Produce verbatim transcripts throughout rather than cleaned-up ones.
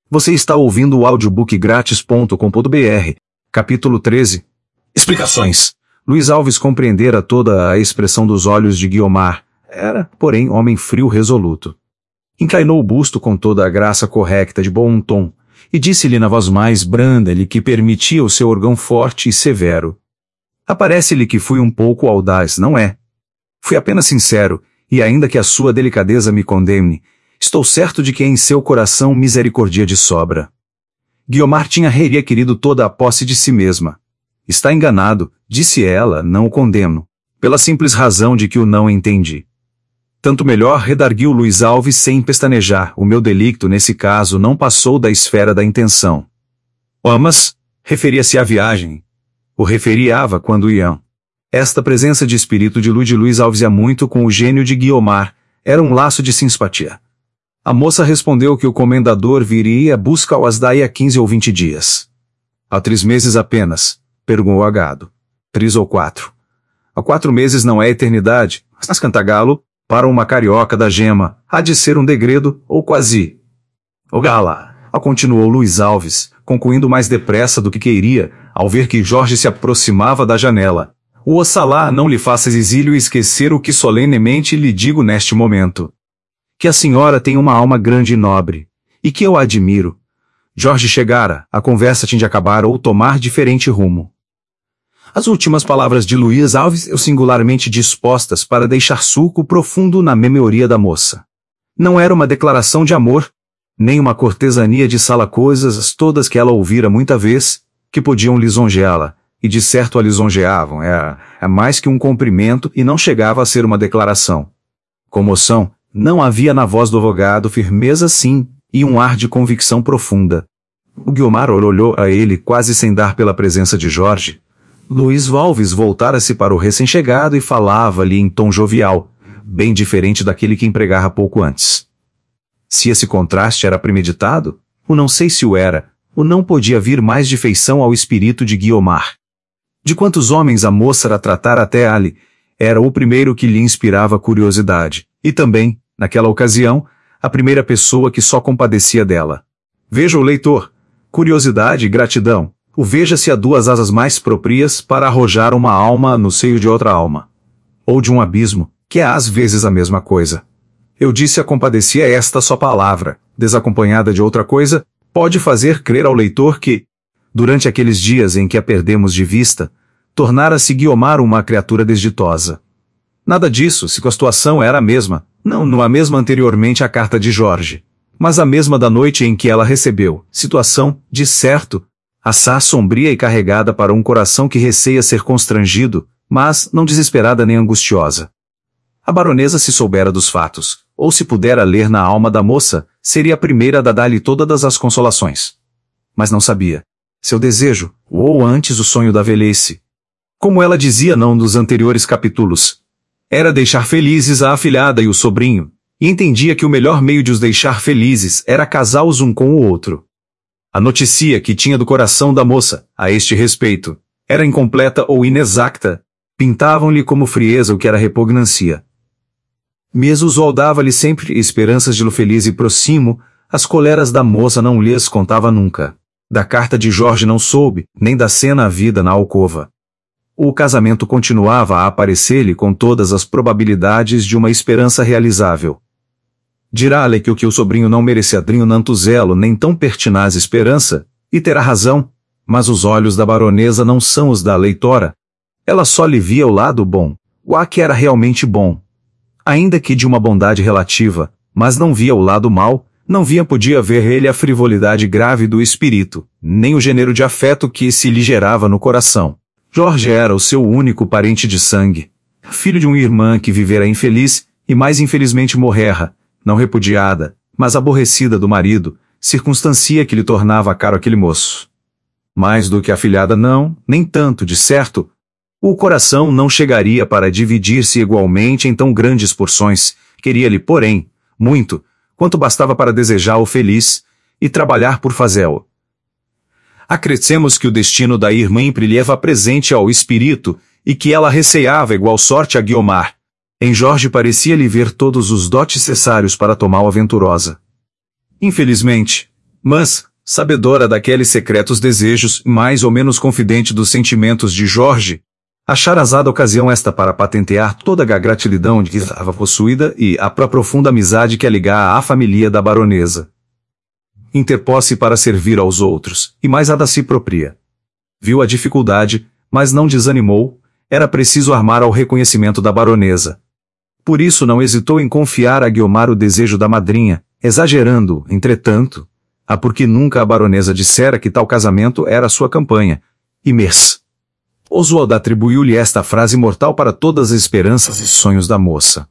Você está ouvindo o audiobook grátis ponto com ponto br, capítulo treze. Explicações. Luiz Alves compreendera toda a expressão dos olhos de Guiomar. Era, porém, homem frio resoluto. Inclinou o busto com toda a graça correcta de bom tom, e disse-lhe na voz mais branda-lhe que permitia o seu orgão forte e severo. Aparece-lhe que fui um pouco audaz, não é? Fui apenas sincero, e ainda que a sua delicadeza me condemne, estou certo de que em seu coração misericórdia de sobra. Guiomar tinha requerido toda a posse de si mesma. Está enganado, disse ela, não o condeno, pela simples razão de que o não entendi. Tanto melhor, redarguiu Luiz Alves sem pestanejar, o meu delicto nesse caso não passou da esfera da intenção. Amas? Referia-se à viagem. O referiava quando iam. Esta presença de espírito de Luiz Alves ia muito com o gênio de Guiomar, era um laço de simpatia. A moça respondeu que o comendador viria buscar-as daí a quinze ou vinte dias. Há três meses apenas, perguntou a gado. Três ou quatro. Há quatro meses não é eternidade, mas Cantagalo, para uma carioca da gema, há de ser um degredo, ou quase. O gala, continuou Luiz Alves, concluindo mais depressa do que queria, ao ver que Jorge se aproximava da janela. O Oxalá não lhe faça exílio e esquecer o que solenemente lhe digo neste momento. Que a senhora tem uma alma grande e nobre, e que eu a admiro. Jorge chegara, a conversa tinha de acabar ou tomar diferente rumo. As últimas palavras de Luiz Alves eu singularmente dispostas para deixar sulco profundo na memória da moça. Não era uma declaração de amor, nem uma cortesania de sala coisas todas que ela ouvira muita vez, que podiam lisonjeá-la, e de certo a lisonjeavam, é, é mais que um cumprimento e não chegava a ser uma declaração. Comoção, não havia na voz do advogado firmeza sim, e um ar de convicção profunda. O Guiomar olhou a ele quase sem dar pela presença de Jorge. Luiz Alves voltara-se para o recém-chegado e falava-lhe em tom jovial, bem diferente daquele que empregara pouco antes. Se esse contraste era premeditado, o não sei se o era, o não podia vir mais de feição ao espírito de Guiomar. De quantos homens a moça a tratara até ali, era o primeiro que lhe inspirava curiosidade, e também, naquela ocasião, a primeira pessoa que só compadecia dela. Veja o leitor, curiosidade e gratidão, o veja-se a duas asas mais próprias para arrojar uma alma no seio de outra alma. Ou de um abismo, que é às vezes a mesma coisa. Eu disse a compadecia esta só palavra, desacompanhada de outra coisa, pode fazer crer ao leitor que, durante aqueles dias em que a perdemos de vista, tornara-se Guiomar uma criatura desditosa. Nada disso, se a situação era a mesma, não, não a mesma anteriormente à carta de Jorge, mas a mesma da noite em que ela recebeu, situação, de certo, assaz sombria e carregada para um coração que receia ser constrangido, mas não desesperada nem angustiosa. A baronesa se soubera dos fatos, ou se pudera ler na alma da moça, seria a primeira a dar-lhe todas as consolações. Mas não sabia. Seu desejo, ou antes o sonho da velhice. Como ela dizia não nos anteriores capítulos, era deixar felizes a afilhada e o sobrinho, e entendia que o melhor meio de os deixar felizes era casá-los um com o outro. A notícia que tinha do coração da moça, a este respeito, era incompleta ou inexacta, pintavam-lhe como frieza o que era repugnância. Mesmo dava-lhe sempre esperanças de lo feliz e proximo, as coleras da moça não lhes contava nunca. Da carta de Jorge não soube, nem da cena havida na alcova. O casamento continuava a aparecer-lhe com todas as probabilidades de uma esperança realizável. Dirá-lhe que o que o sobrinho não merecia drinho nanto zelo nem tão pertinaz esperança, e terá razão, mas os olhos da baronesa não são os da leitora. Ela só lhe via o lado bom, o a que era realmente bom. Ainda que de uma bondade relativa, mas não via o lado mau, não via podia ver ele a frivolidade grave do espírito, nem o gênero de afeto que se lhe gerava no coração. Jorge era o seu único parente de sangue, filho de uma irmã que vivera infeliz, e mais infelizmente morrera, não repudiada, mas aborrecida do marido, circunstância que lhe tornava caro aquele moço. Mais do que a filhada não, nem tanto, de certo, o coração não chegaria para dividir-se igualmente em tão grandes porções, queria-lhe, porém, muito, quanto bastava para desejá-lo feliz, e trabalhar por fazê-lo. Acrescemos que o destino da irmã lhe presente ao espírito, e que ela receava igual sorte a Guiomar. Em Jorge parecia-lhe ver todos os dotes necessários para tomá-la aventurosa. Infelizmente, Mas, sabedora daqueles secretos desejos, mais ou menos confidente dos sentimentos de Jorge, achara azada ocasião esta para patentear toda a gratidão de que estava possuída e a profunda amizade que a ligava à família da baronesa. Interpôs-se para servir aos outros, e mais a da si própria. Viu a dificuldade, mas não desanimou, era preciso armar ao reconhecimento da baronesa. Por isso não hesitou em confiar a Guiomar o desejo da madrinha, exagerando, entretanto, a porque nunca a baronesa dissera que tal casamento era sua campanha, e mês. Oswald atribuiu-lhe esta frase mortal para todas as esperanças e sonhos da moça.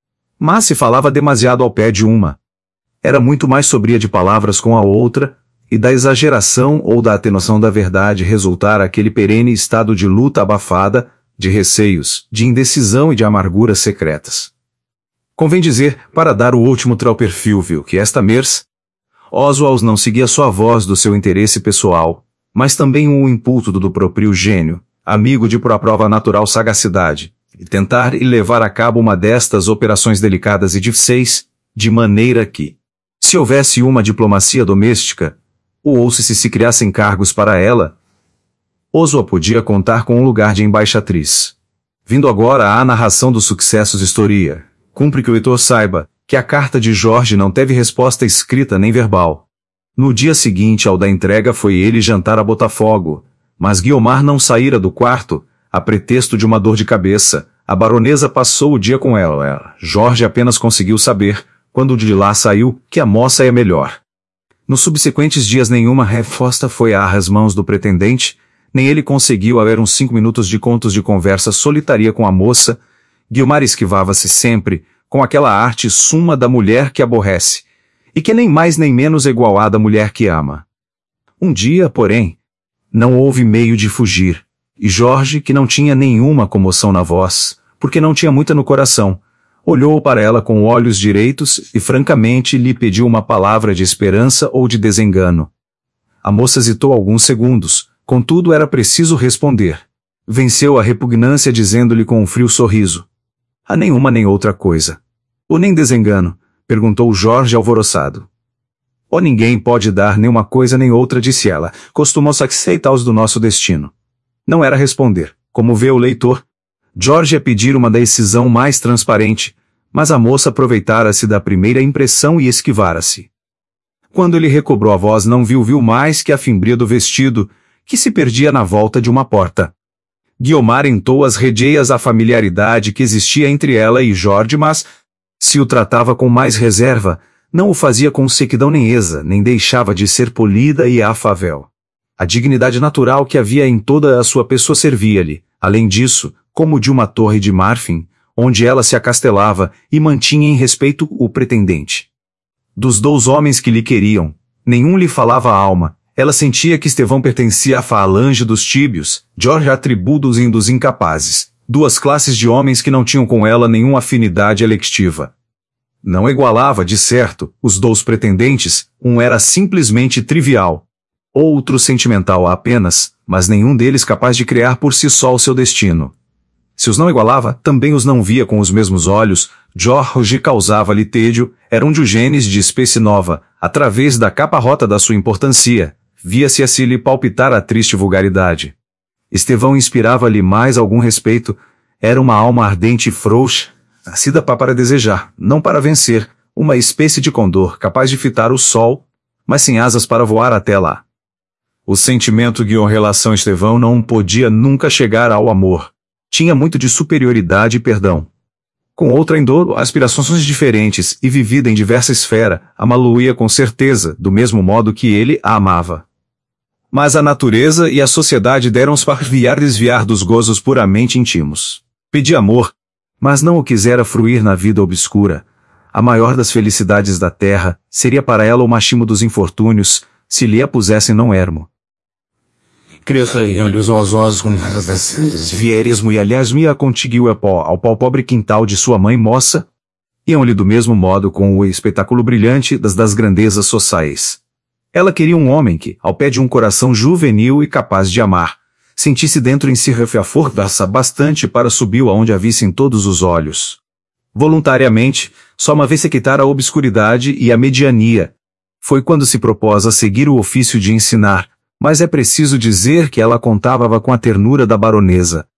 Mas se falava demasiado ao pé de uma. Era muito mais sobria de palavras com a outra, e da exageração ou da atenuação da verdade resultara aquele perene estado de luta abafada, de receios, de indecisão e de amarguras secretas. Convém dizer, para dar o último trauperfilvio, que esta Mers Oswald não seguia só a voz do seu interesse pessoal, mas também o impulso do próprio gênio, amigo de por prova natural sagacidade, e tentar e levar a cabo uma destas operações delicadas e difíceis, de maneira que, se houvesse uma diplomacia doméstica, ou se se criassem cargos para ela, Oswald podia contar com um lugar de embaixatriz. Vindo agora à narração dos sucessos historia, cumpre que o leitor saiba que a carta de Jorge não teve resposta escrita nem verbal. No dia seguinte ao da entrega foi ele jantar a Botafogo, mas Guiomar não saíra do quarto, a pretexto de uma dor de cabeça. A baronesa passou o dia com ela. Jorge apenas conseguiu saber, quando de lá saiu, que a moça é melhor. Nos subsequentes dias nenhuma resposta foi às mãos do pretendente, nem ele conseguiu haver uns cinco minutos de contos de conversa solitária com a moça. Guiomar esquivava-se sempre, com aquela arte suma da mulher que aborrece, e que nem mais nem menos é igual à da mulher que ama. Um dia, porém, não houve meio de fugir, e Jorge, que não tinha nenhuma comoção na voz, porque não tinha muita no coração, olhou para ela com olhos direitos e francamente lhe pediu uma palavra de esperança ou de desengano. A moça hesitou alguns segundos, contudo era preciso responder. Venceu a repugnância dizendo-lhe com um frio sorriso: "A nenhuma nem outra coisa." "Ou nem desengano?" perguntou Jorge alvoroçado. "Ou ninguém pode dar nem uma coisa nem outra", disse ela, "costumam-se aceitar-os do nosso destino." Não era responder, como vê o leitor. Jorge ia pedir uma decisão mais transparente, mas a moça aproveitara-se da primeira impressão e esquivara-se. Quando ele recobrou a voz não viu viu mais que a fimbria do vestido, que se perdia na volta de uma porta. Guiomar entou as redeias à familiaridade que existia entre ela e Jorge, mas, se o tratava com mais reserva, não o fazia com sequidão nem esa, nem deixava de ser polida e afável. A dignidade natural que havia em toda a sua pessoa servia-lhe, além disso, como de uma torre de marfim, onde ela se acastelava e mantinha em respeito o pretendente. Dos dois homens que lhe queriam, nenhum lhe falava a alma. Ela sentia que Estevão pertencia à falange dos tíbios, Jorge à tribo dos indos incapazes, duas classes de homens que não tinham com ela nenhuma afinidade electiva. Não igualava, de certo, os dois pretendentes, um era simplesmente trivial, outro sentimental apenas, mas nenhum deles capaz de criar por si só o seu destino. Se os não igualava, também os não via com os mesmos olhos. Jorge causava-lhe tédio, era um Diógenes de espécie nova, através da capa rota da sua importância. Via-se assim lhe palpitar a triste vulgaridade. Estevão inspirava-lhe mais algum respeito, era uma alma ardente e frouxa, nascida para desejar, não para vencer, uma espécie de condor capaz de fitar o sol, mas sem asas para voar até lá. O sentimento guiou relação a Estevão não podia nunca chegar ao amor. Tinha muito de superioridade e perdão. Com outra índole, aspirações diferentes e vivida em diversa esfera, amá-lo-ia com certeza, do mesmo modo que ele a amava. Mas a natureza e a sociedade deram-se para desviar desviar dos gozos puramente íntimos. Pedia amor, mas não o quisera fruir na vida obscura. A maior das felicidades da terra seria para ela o machimo dos infortúnios, se lhe a pusessem não ermo. Cresciam-lhe os ossos com vieresmo e aliás me acontiguiu ao pau pobre quintal de sua mãe moça, iam-lhe do mesmo modo com o espetáculo brilhante das, das grandezas sociais. Ela queria um homem que, ao pé de um coração juvenil e capaz de amar, sentisse dentro em si a força bastante para subir aonde a vissem todos os olhos. Voluntariamente, só uma vez se quitara a obscuridade e a mediania, foi quando se propôs a seguir o ofício de ensinar, mas é preciso dizer que ela contava com a ternura da baronesa.